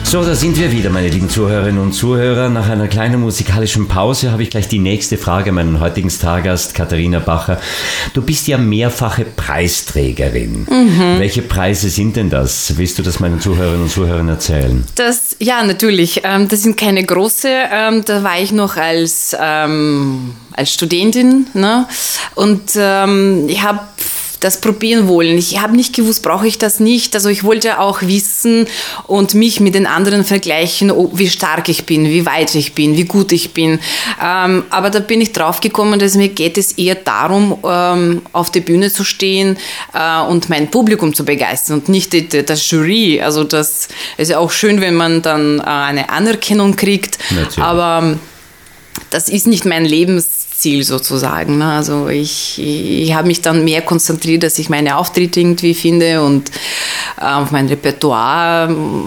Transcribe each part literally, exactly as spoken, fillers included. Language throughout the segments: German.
So, da sind wir wieder, meine lieben Zuhörerinnen und Zuhörer. Nach einer kleinen musikalischen Pause habe ich gleich die nächste Frage an meinen heutigen Stargast, Katharina Bacher. Du bist ja mehrfache Preisträgerin. Mhm. Welche Preise sind denn das? Willst du das meinen Zuhörerinnen und Zuhörern erzählen? Das, ja, natürlich. Das sind keine große. Da war ich noch als, ähm, als Studentin, ne? Und ähm, ich habe das probieren wollen. Ich habe nicht gewusst, brauche ich das nicht. Also ich wollte auch wissen und mich mit den anderen vergleichen, wie stark ich bin, wie weit ich bin, wie gut ich bin. Ähm, aber da bin ich drauf gekommen, dass mir geht es eher darum, ähm, auf der Bühne zu stehen äh, und mein Publikum zu begeistern und nicht die, die, das Jury. Also das ist ja auch schön, wenn man dann äh, eine Anerkennung kriegt. Natürlich. Aber das ist nicht mein Lebensziel sozusagen. Also ich, ich habe mich dann mehr konzentriert, dass ich meine Auftritte irgendwie finde und äh, auf mein Repertoire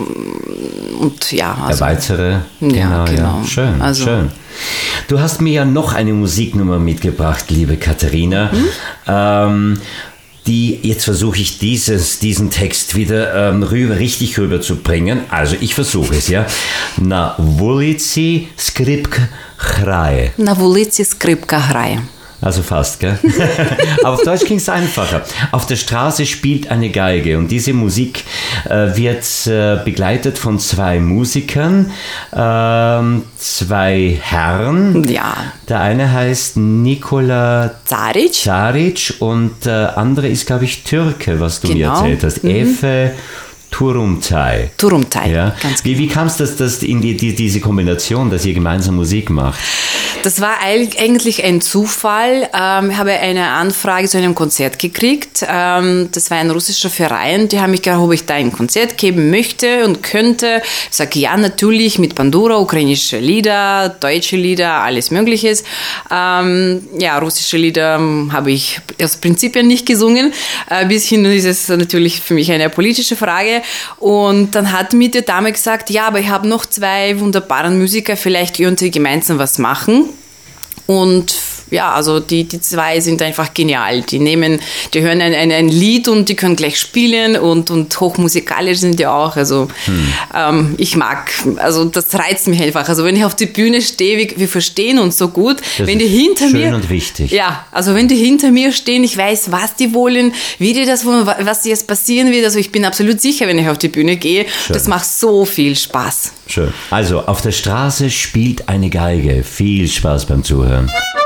und ja. Also, erweitere. Genau, ja, genau. Ja. Schön, also, schön. Du hast mir ja noch eine Musiknummer mitgebracht, liebe Katharina. Hm? Ähm, Die, jetzt versuche ich dieses, diesen Text wieder ähm, rüber, richtig rüberzubringen. Also ich versuche es, ja. Na вулиці скрипка грає. Na вулиці скрипка грає. Also fast, gell? Auf Deutsch klingt es einfacher. Auf der Straße spielt eine Geige und diese Musik äh, wird äh, begleitet von zwei Musikern, äh, zwei Herren. Ja. Der eine heißt Nikola Zaric. Zaric und der andere ist, glaube ich, Türke, was du genau. mir erzählt hast. Mhm. Efe Turumtai. Turumtai, ja. ganz Wie, genau. wie kam es, dass, dass in die, die, diese Kombination, dass ihr gemeinsam Musik macht? Das war eigentlich ein Zufall. Ähm, ich habe eine Anfrage zu einem Konzert gekriegt. Ähm, das war ein russischer Verein. Die haben mich gefragt, ob ich da ein Konzert geben möchte und könnte. Ich sage, ja, natürlich, mit Bandura, ukrainische Lieder, deutsche Lieder, alles Mögliche. Ähm, ja, russische Lieder habe ich aus Prinzip ja nicht gesungen. Ein bisschen ist es natürlich für mich eine politische Frage. Und dann hat mir die Dame gesagt, ja, aber ich habe noch zwei wunderbare Musiker, vielleicht können Sie gemeinsam was machen. Und ja, also die, die zwei sind einfach genial. Die nehmen, die hören ein, ein, ein Lied und die können gleich spielen und, und hochmusikalisch sind die auch. Also hm. ähm, ich mag, also das reizt mich einfach. Also wenn ich auf die Bühne stehe, wir, wir verstehen uns so gut. Das wenn die ist hinter schön mir, und wichtig. Ja, also wenn die hinter mir stehen, ich weiß, was die wollen, wie die das wollen, was jetzt passieren wird. Also ich bin absolut sicher, wenn ich auf die Bühne gehe. Schön. Das macht so viel Spaß. Schön. Also auf der Straße spielt eine Geige. Viel Spaß beim Zuhören.